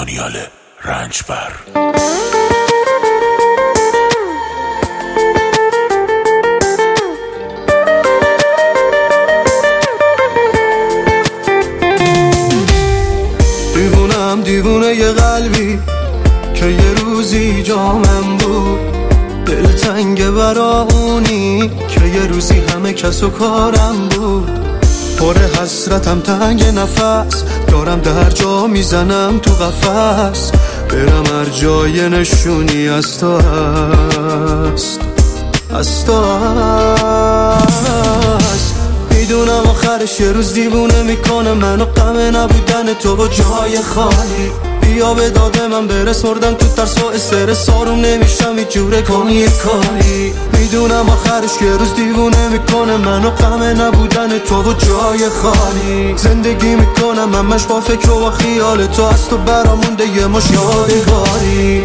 دانیال رنجبر. دیوونه یه قلبی که یه روزی جامم بود، دلتنگ برا اونی که یه روزی همه کس و کارم بود. پر حسرتم تنگ نفس دارم، در جا میزنم تو قفس، برم هر جای نشونی از تو هست، از تو هست. میدونم آخرش یه روز دیوونه میکنه منو، غم نبودن تو و جای خالی. بیا به داده من برس، مردم تو ترس و استرس، آروم نمیشم هیچ جوره کنی یه کاری. میدونم آخرش یه روز دیوونه میکنه منو، غم نبودن تو و جای خالی. زندگی میکنم همش با فکر و با خیال تو، از تو برامونده یه مش یادگاری.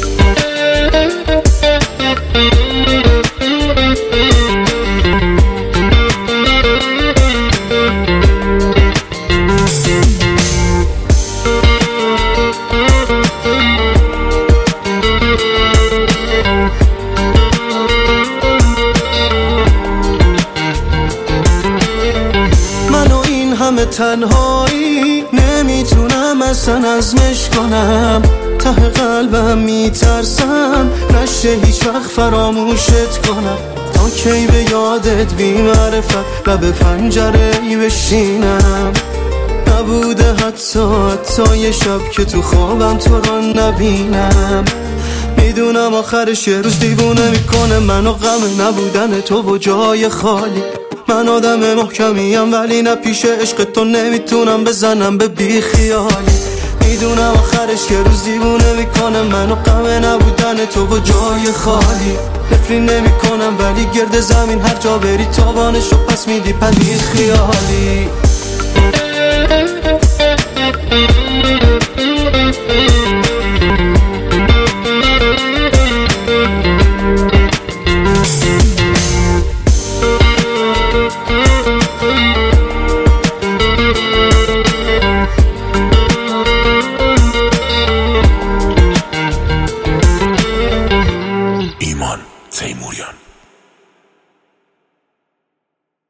همه تنهایی نمیتونم اصلا عزمش کنم، ته قلبم میترسم نشه هیچ وقت فراموشت کنم. تا کی به یادت بی معرفت لب پنجره ای بشینم، نبوده حتی یه شب که تو خوابم تو رو نبینم. میدونم آخرش یه روز دیوونه میکنه منو، غم نبودن تو و جای خالی. من آدم محکمیم ولی نه پیش عشق تو نمیتونم بزنم به بی خیالی. میدونم آخرش یه روز دیوونه میکنه منو، غم نبودن تو و جای خالی. نفری نمیکنم ولی گرد زمین هر جا بری تاوانشو پس میدی پدید خیالی.